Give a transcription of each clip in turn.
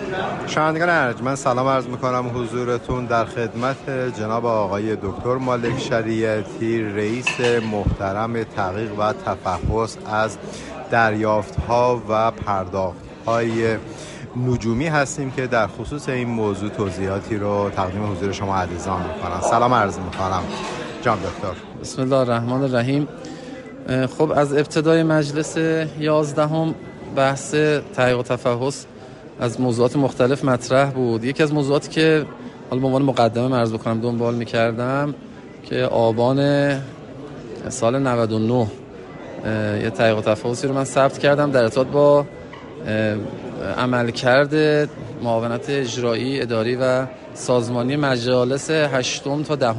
شنوندگان ارجمند سلام عرض میکنم حضورتون در خدمت جناب آقای دکتر مالک شریعتی، رئیس محترم تحقیق و تفحص از دریافت‌ها و پرداخت‌های نجومی هستیم که در خصوص این موضوع توضیحاتی رو تقدیم حضور شما عزیزان میکنم. سلام عرض میکنم جناب دکتر. بسم الله الرحمن الرحیم. خب از ابتدای مجلس 11 بحث تحقیق و تفحص از موضوعات مختلف مطرح بود. یکی از موضوعاتی که حالا به عنوان مقدمه عرض بکنم دنبال می‌کردم که آبان سال 99 یه تحقیق و تفحصی رو من ثبت کردم در ارتباط با عملکرد معاونت اجرایی، اداری و سازمانی مجالس 8 تا 10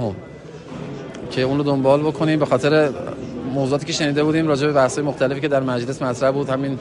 که اون رو دنبال بکنیم به خاطر موضوعاتی که شنیده بودیم راجع به بحث‌های مختلفی که در مجلس مطرح بود. همین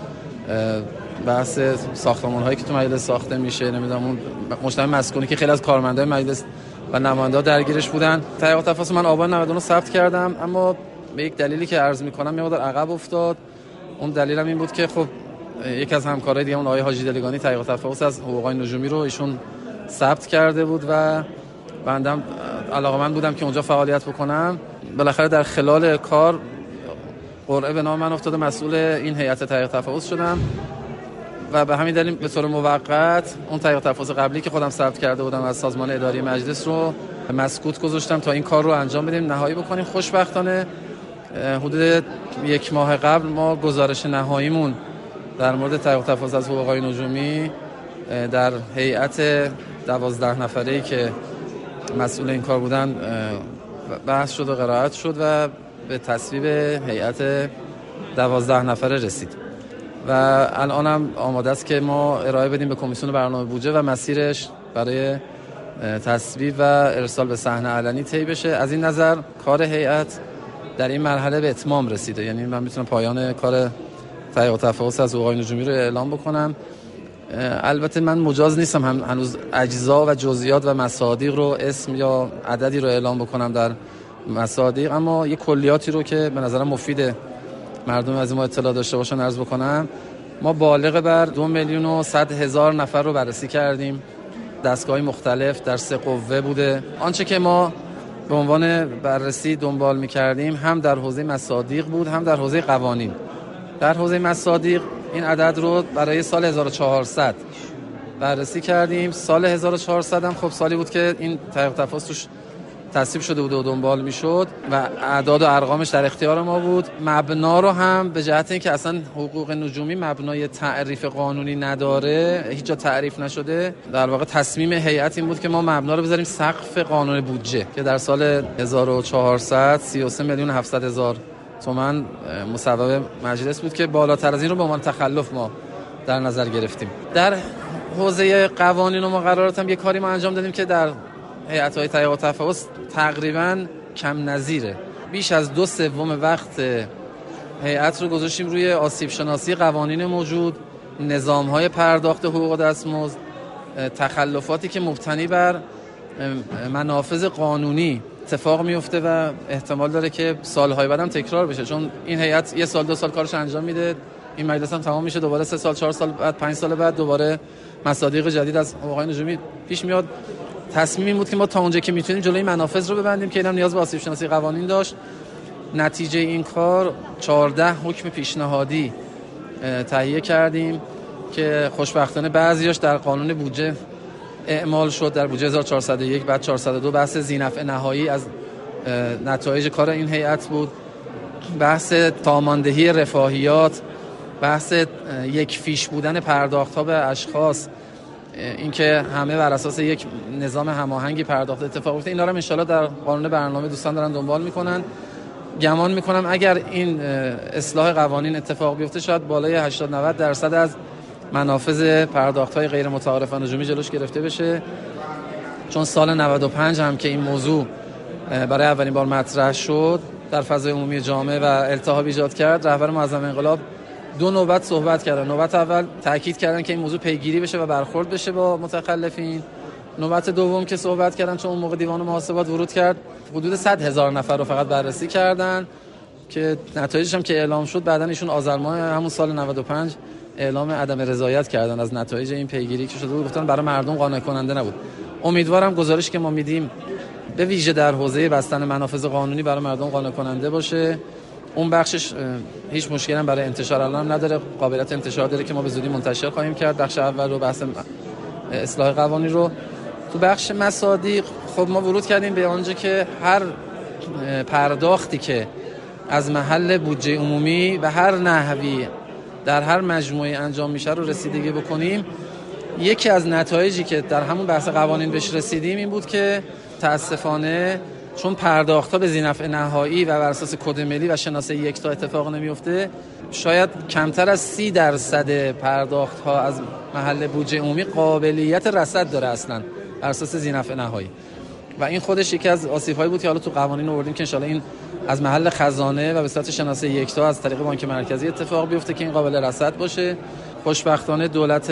بحث ساختمان‌هایی که تو مجلس ساخته میشه، نمیدونم اون مجتمع مسکونی که خیلی از کارمندای مجلس و نماینده‌ها درگیرش بودن. تحقیق و تفحص من آبان 99 ثبت کردم، اما به یک دلیلی که عرض می‌کنم یه مقدار عقب افتاد. اون دلیلم این بود که خب یکی از همکارای دیگه اون آقای حاجی دلگانی تحقیق و تفحص از حقوق‌های نجومی رو ایشون ثبت کرده بود و بندم علاقه‌مند بودم که اونجا فعالیت بکنم. بالاخره در خلال کار قرعه به نام من افتاد، مسئول این هیئت تحقیق و تفحص شدم و به همین دلیل به طور موقت اون تحقیق و تفحص قبلی که خودم ثبت کرده بودم از سازمان اداری مجلس رو مسکوت گذاشتم تا این کار رو انجام بدیم، نهایی بکنیم. خوشبختانه حدود 1 ماه قبل ما گزارش نهاییمون در مورد تحقیق و تفحص از حقوق‌های نجومی در هیئت 12 نفره‌ای که مسئول این کار بودن بحث شد و قرائت شد و به تصویب هیئت 12 نفره رسید و الانم آماده است که ما ارائه بدیم به کمیسیون برنامه بودجه و مسیرش برای تصویب و ارسال به صحنه علنی طی بشه. از این نظر کار هیئت در این مرحله به اتمام رسیده، یعنی من میتونم پایان کار تحقیق و تفحص از حقوق‌های نجومی رو اعلام بکنم. البته من مجاز نیستم هنوز اجزا و جزئیات و مصادیق رو اسم یا عددی رو اعلام بکنم در مصادیق، اما یه کلیاتی رو که به نظرم مفیده مردم از ما اطلاع داشته باشن عرض بکنم. ما بالغ بر 2,100,000 نفر رو بررسی کردیم، دستگاه‌های مختلف در 3 قوه بوده. آنچه که ما به عنوان بررسی دنبال می‌کردیم هم در حوزه مصادیق بود هم در حوزه قوانین. در حوزه مصادیق این عدد رو برای سال 1400 بررسی کردیم. سال 1400 هم خب سالی بود که این تحقیق و تفحص توش تصویب شده بود و دنبال میشد و اعداد و ارقامش در اختیار ما بود. مبنا رو هم به جهت اینکه اصلا حقوق نجومی مبنای تعریف قانونی نداره، هیچ جا تعریف نشده، در واقع تصمیم هیئت این بود که ما مبنا رو بذاریم سقف قانون بودجه که در سال 1400 33,700,000 تومان مصوبه مجلس بود که بالاتر از این رو به عنوان تخلف ما در نظر گرفتیم. در حوزه قوانین و مقررات هم یه کاری ما انجام دادیم که در هیئت‌های تحقیق و تفحص تقریباً کم نظیره. بیش از 2/3 وقت هیئت رو گذاشتیم روی آسیب شناسی قوانین موجود، نظام‌های پرداخت حقوق دستمزد، تخلفاتی که مبتنی بر منافذ قانونی اتفاق میفته و احتمال داره که سال‌های بعد هم تکرار بشه، چون این هیئت 1 سال 2 سال کارش انجام میده، این مجلس هم تمام میشه، دوباره 3 سال 4 سال بعد 5 سال بعد دوباره مصادیق جدید از حقوق‌های نجومی پیش میاد. تصمیم این بود که ما تا اونجا که میتونیم جلوی منافذ رو ببندیم که اینم نیاز به آسیب شناسی قوانین داشت. نتیجه این کار 14 حکم پیشنهادی تهیه کردیم که خوشبختانه بعضیاش در قانون بودجه اعمال شد، در بودجه 1401 بعد 402 بحث ذی‌نفع نهایی از نتایج کار این هیئت بود، بحث تاماندهی رفاهیات، بحث یک فیش بودن پرداخت‌ها به اشخاص، اینکه همه بر اساس یک نظام هماهنگی پرداخت اتفاق بیفته. اینا رو ان شاءالله در قانون برنامه دوستان دارن دنبال میکنن. گمان میکنم اگر این اصلاح قوانین اتفاق بیفته شاید بالای 80-90% از منافذ پرداخت‌های غیر متعارف و نجومی جلوش گرفته بشه، چون سال 95 هم که این موضوع برای اولین بار مطرح شد در فضای عمومی جامعه و التهاب ایجاد کرد، رهبر معظم انقلاب 2 نوبت صحبت کردن. نوبت اول تاکید کردن که این موضوع پیگیری بشه و برخورد بشه با متخلفین. نوبت دوم که صحبت کردن، چون اون موقع دیوان محاسبات ورود کرد، حدود 100,000 نفر رو فقط بررسی کردن که نتایجش هم که اعلام شد بعدن ایشون آذر ماه همون سال 95 اعلام عدم رضایت کردن از نتایج این پیگیری که شده بود، گفتن برای مردم قانع کننده نبود. امیدوارم گزارشی که ما میدیم به ویژه در حوزه بستن منافذ قانونی برای مردم قانع کننده باشه. اون بخشش هیچ مشکلی هم برای انتشار الان نداره، قابلیت انتشار داره که ما به زودی منتشر خواهیم کرد. بخش اول رو بحث اصلاح قوانین رو. تو بخش مصادیق خب ما ورود کردیم به آنجا که هر پرداختی که از محل بودجه عمومی و هر نحوی در هر مجموعه انجام میشه رو رسیدگی بکنیم. یکی از نتایجی که در همون بحث قوانین بهش رسیدیم این بود که متاسفانه چون پرداخت‌ها به ذینفع نهایی و بر اساس کد ملی و شناسه یکتا اتفاق نمیفته، شاید کمتر از 30% پرداخت‌ها از محل بودجه عمومی قابلیت رصد داره اصلاً بر اساس ذینفع نهایی. و این خودش یکی از آسیب‌هایی بود که حالا تو قوانین آوردیم که ان شاءالله این از محل خزانه و به صورت شناسه یکتا از طریق بانک مرکزی اتفاق بیفته که این قابل رصد باشه. خوشبختانه دولت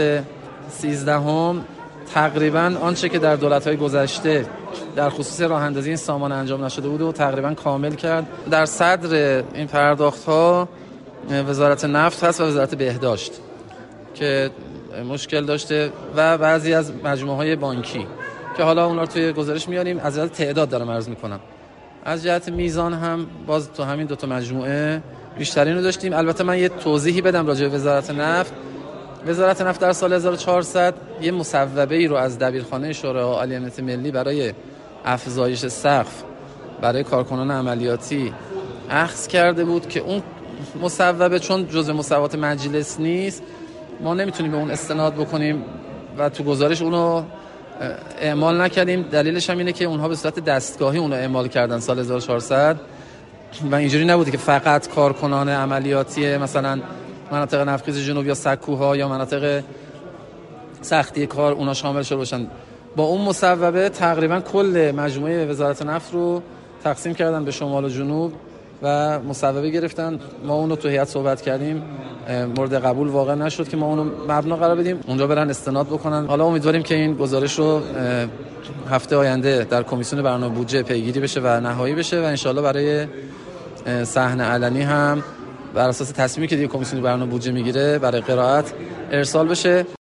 13 تقریبا آنچه که در دولت‌های گذشته در خصوص راه اندازی این سامان انجام نشده بود و تقریبا کامل کرد. در صدر این پرداخت‌ها وزارت نفت هست و وزارت بهداشت که مشکل داشته و بعضی از مجموعه‌های بانکی که حالا اونا رو توی گزارش میاریم. از جهت تعداد دارم عرض میکنم، از جهت میزان هم باز تو همین 2 مجموعه بیشترین رو داشتیم. البته من یه توضیحی بدم راجع به وزارت نفت. وزارت نفت در سال 1400 یه مصوبه‌ای رو از دبیرخانه شورای عالی امنیت ملی برای افزایش سقف برای کارکنان عملیاتی اخذ کرده بود که اون مصوبه چون جزء مصوبات مجلس نیست ما نمیتونیم به اون استناد بکنیم و تو گزارش اونو اعمال نکردیم. دلیلش هم اینه که اونها به صورت دستگاهی اونو اعمال کردن سال 1400 و اینجوری نبوده که فقط کارکنان عملیاتی مثلا مناطق نفتخیز جنوب یا سکوها یا مناطق سختی کار اونا شامل شده باشن. با اون مصوبه تقریبا کل مجموعه وزارت نفت رو تقسیم کردن به شمال و جنوب و مصوبه گرفتن. ما اون رو تو هیئت صحبت کردیم، مورد قبول واقع نشد که ما اون رو مبنا قرار بدیم، اونجا برن استناد بکنن. حالا امیدواریم که این گزارش رو هفته آینده در کمیسیون برنامه بودجه پیگیری بشه و نهایی بشه و انشالله برای صحن علنی هم بر اساس تصمیمی که دیگه کمیسیون برنامه بودجه میگیره برای قرائت ارسال بشه.